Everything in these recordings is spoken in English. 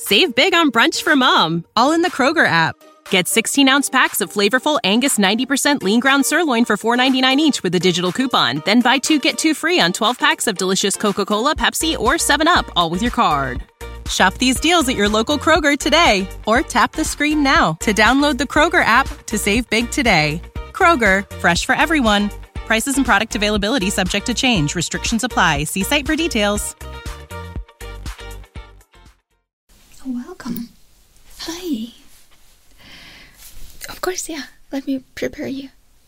Save big on brunch for mom, all in the Kroger app. Get 16-ounce packs of flavorful Angus 90% lean ground sirloin for $4.99 each with a digital coupon. Then buy 2, get 2 free on 12 packs of delicious Coca-Cola, Pepsi, or 7-Up, all with your card. Shop these deals at your local Kroger today, or tap the screen now to download the Kroger app to save big today. Kroger, fresh for everyone. Prices and product availability subject to change. Restrictions apply. See site for details. Welcome. Hi. Of course, yeah. Let me prepare you.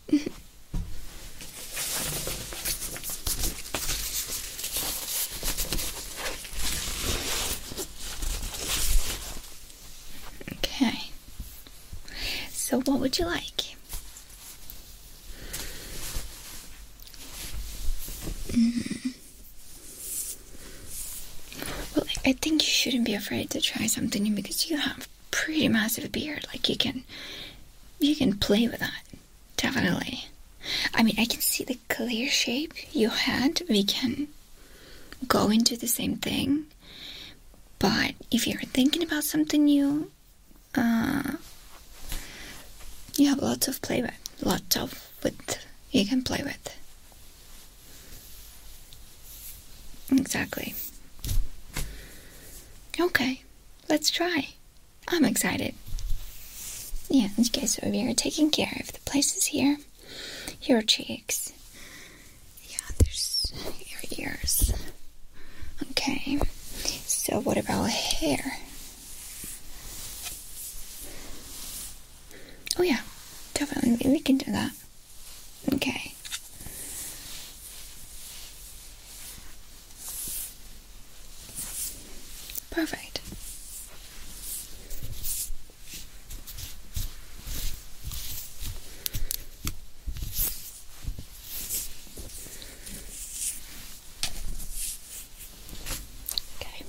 Okay. So what would you like? Well, I think you shouldn't be afraid to try something new because you have pretty massive beard. Like you can play with that. Definitely. I mean, I can see the clear shape you had. We can go into the same thing. But if you're thinking about something new, you have lots of play with. Lots of width you can play with. Exactly. Okay, let's try. I'm excited. Yeah, okay, so we are taking care of the places here. Your cheeks. Yeah, there's your ears. Okay, so what about hair? Oh yeah, definitely, we can do that. Okay. Perfect. Okay.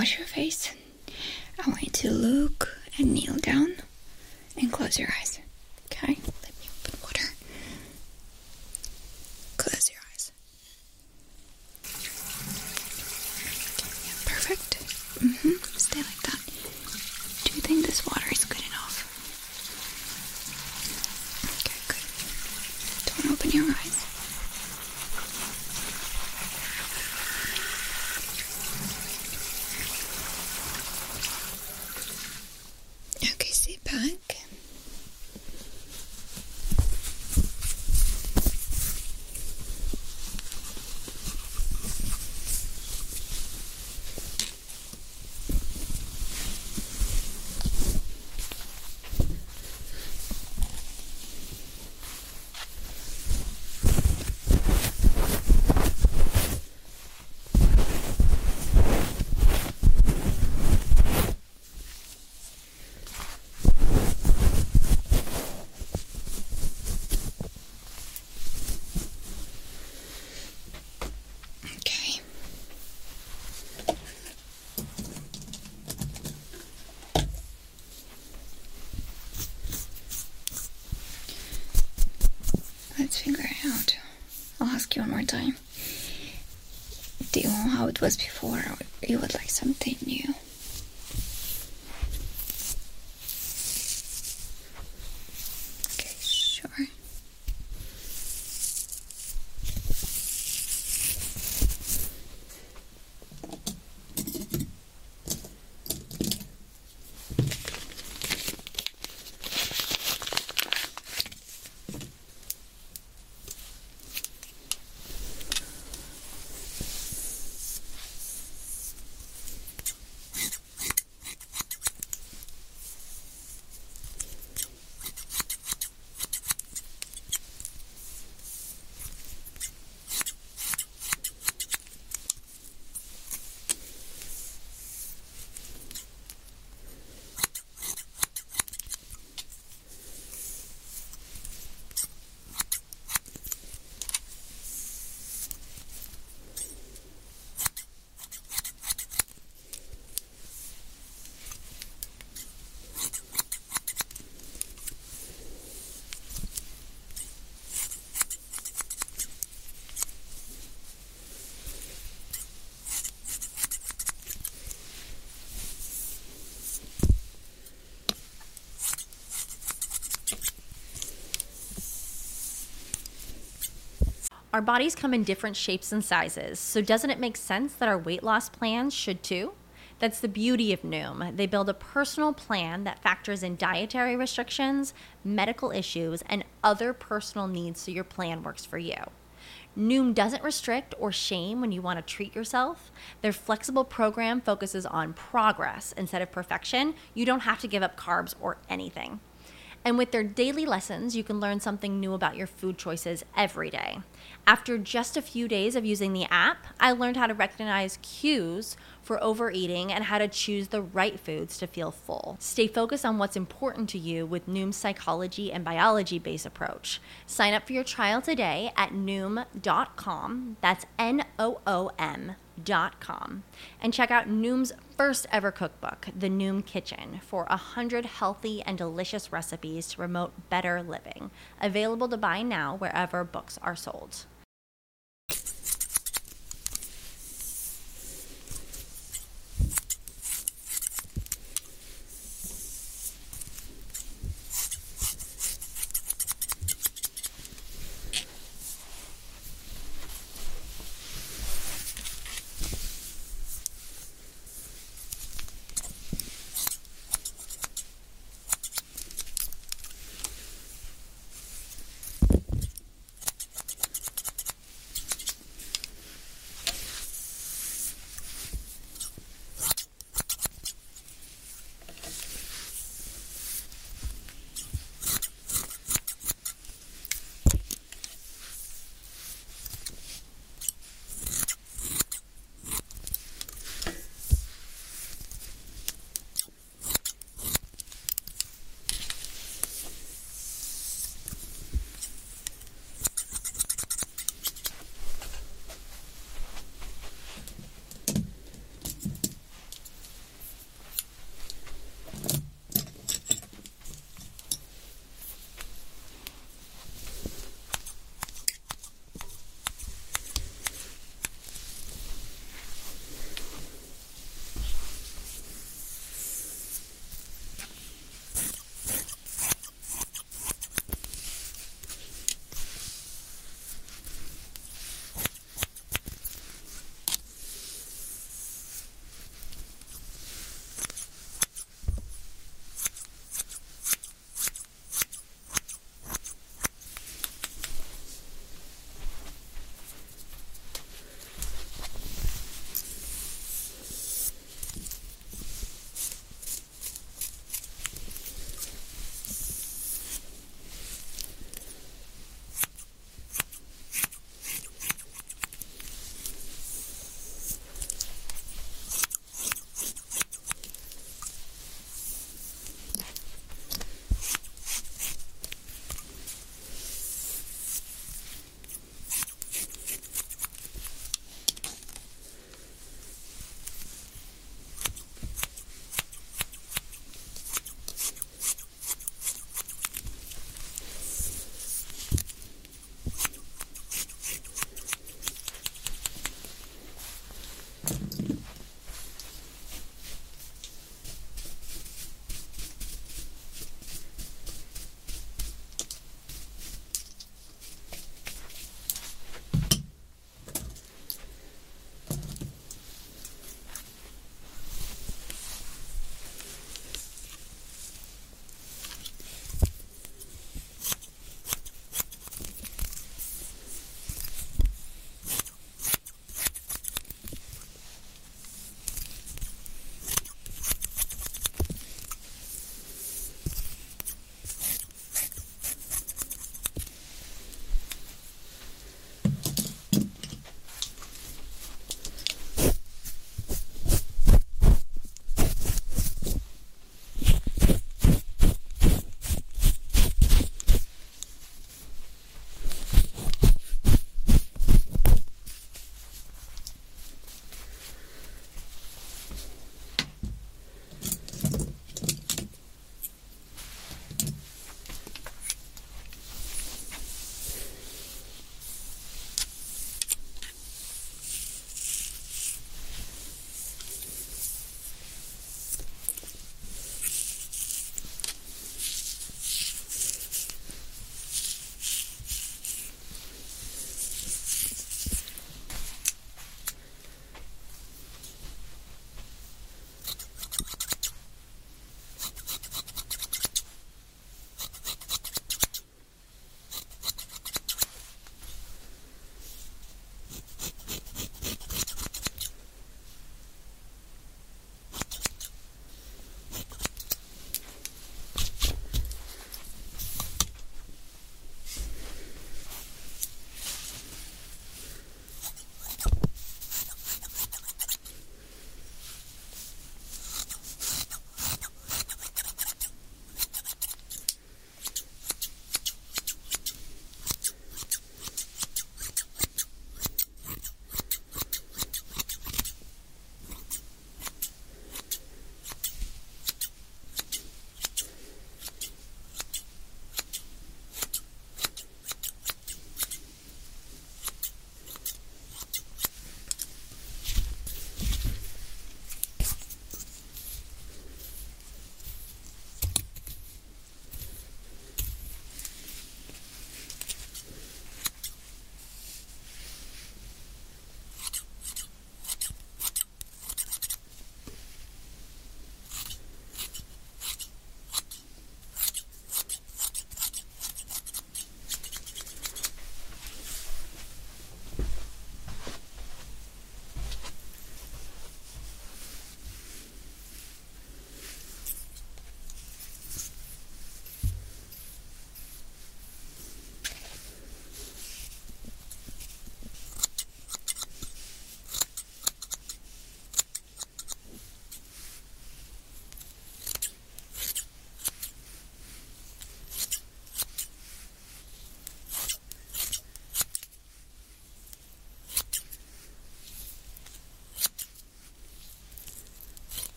wash your face. I want you to look and kneel down and close your eyes. Okay? Let me open water. Close your eyes. Yeah, perfect. Stay like that. Do you think this water is good enough? Okay, good. Don't open your eyes. Okay, sit back. Let's figure it out. I'll ask you one more time. Do you know how it was before, or you would like something new? Okay, sure. Our bodies come in different shapes and sizes, so doesn't it make sense that our weight loss plans should too? That's the beauty of Noom. They build a personal plan that factors in dietary restrictions, medical issues, and other personal needs so your plan works for you. Noom doesn't restrict or shame when you want to treat yourself. Their flexible program focuses on progress instead of perfection. You don't have to give up carbs or anything. And with their daily lessons, you can learn something new about your food choices every day. After just a few days of using the app, I learned how to recognize cues for overeating and how to choose the right foods to feel full. Stay focused on what's important to you with Noom's psychology and biology-based approach. Sign up for your trial today at Noom.com. That's Noom.com. And check out Noom's first ever cookbook, The Noom Kitchen, for 100 healthy and delicious recipes to promote better living. Available to buy now wherever books are sold.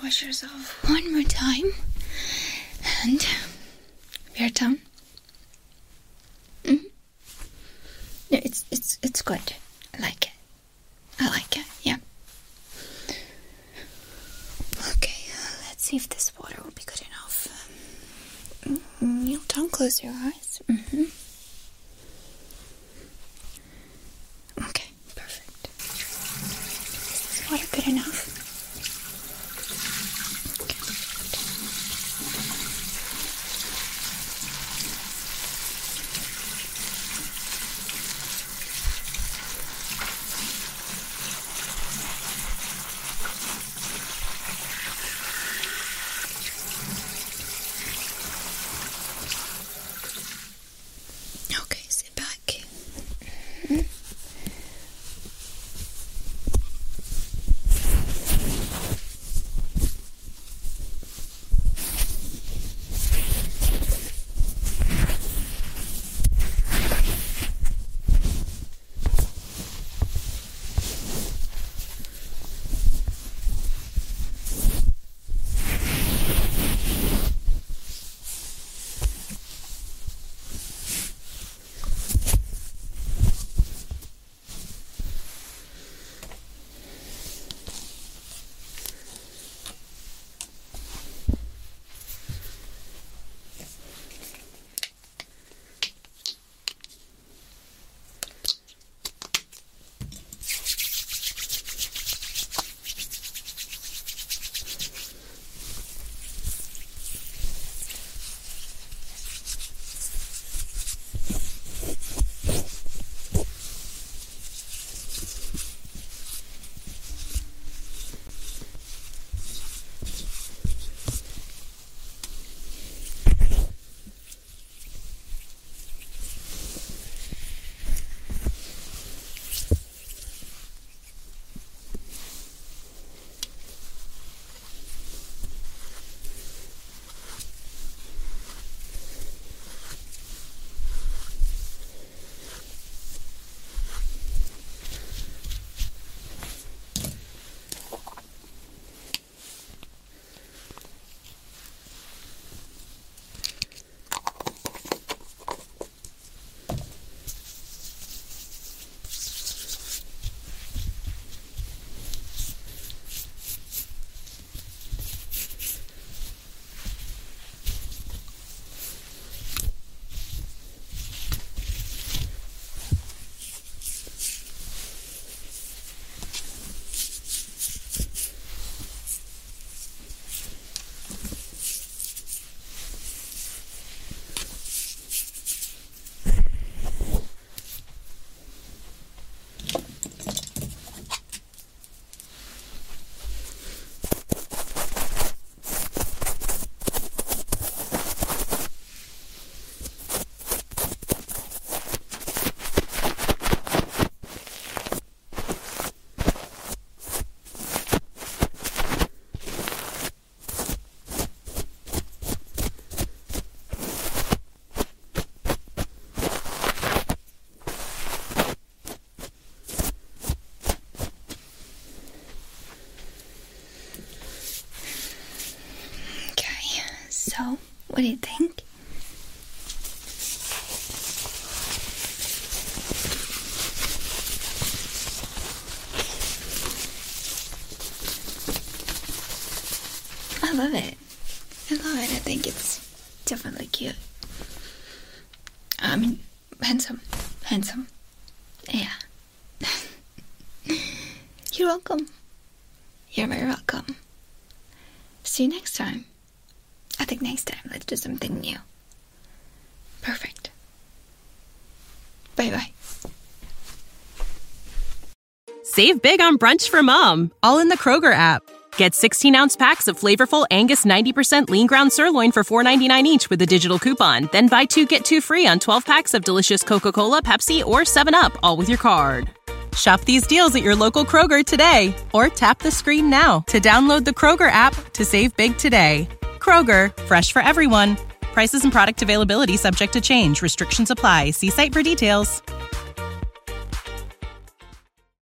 wash yourself one more time. And we're done. Mm-hmm. No, it's good. I like it. Yeah. Okay, let's see if this water will be good enough. Don't close your eyes. Mm-hmm. Okay, perfect. Is this water good enough? Okay, sit back. Mm-hmm. So, what do you think? I love it. I think it's definitely cute. I mean, handsome. Yeah. You're welcome. You're very welcome. See you next time. I think next time let's do something new. Perfect. Bye-bye. Save big on brunch for mom, all in the Kroger app. Get 16-ounce packs of flavorful Angus 90% lean ground sirloin for $4.99 each with a digital coupon. Then buy 2, get 2 free on 12 packs of delicious Coca-Cola, Pepsi, or 7-Up, all with your card. Shop these deals at your local Kroger today, or tap the screen now to download the Kroger app to save big today. Kroger, fresh for everyone. Prices and product availability subject to change. Restrictions apply. See site for details.